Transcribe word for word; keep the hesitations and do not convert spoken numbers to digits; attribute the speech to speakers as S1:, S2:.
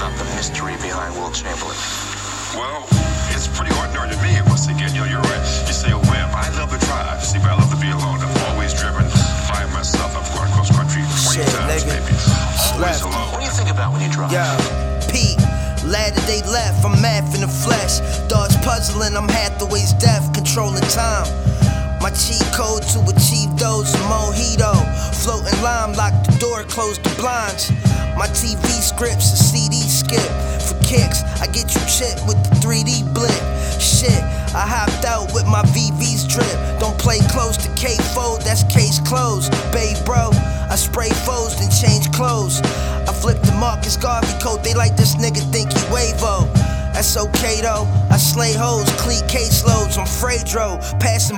S1: about the mystery behind Will Chamberlain?
S2: Well, it's pretty ordinary to me. Once again, you know, you're right. You say a whim. I love the drive. See, but I love to be alone. I've always driven by myself. I've gone across country twenty
S3: Shit,
S2: times,
S3: nigga.
S2: maybe. Always
S3: Left.
S2: alone.
S1: What do you think about when you drive?
S3: Yo, Pete, lad that they left, I'm math in the flesh. Dodge puzzling, I'm Hathaway's death, controlling time. My cheat code to achieve those, a mojito. Floating lime, lock the door, close the blinds. My T V scripts, a C D skip. For kicks, I get you chipped with the three D blip. Shit, I hopped out with my V V's drip. Don't play close to K-Fold, that's case closed. Babe, bro, I spray foes, then change clothes. I flipped the Marcus Garvey coat, they like this nigga think he Wavo. That's okay though, I slay hoes, cleat caseloads on Fredro. Passing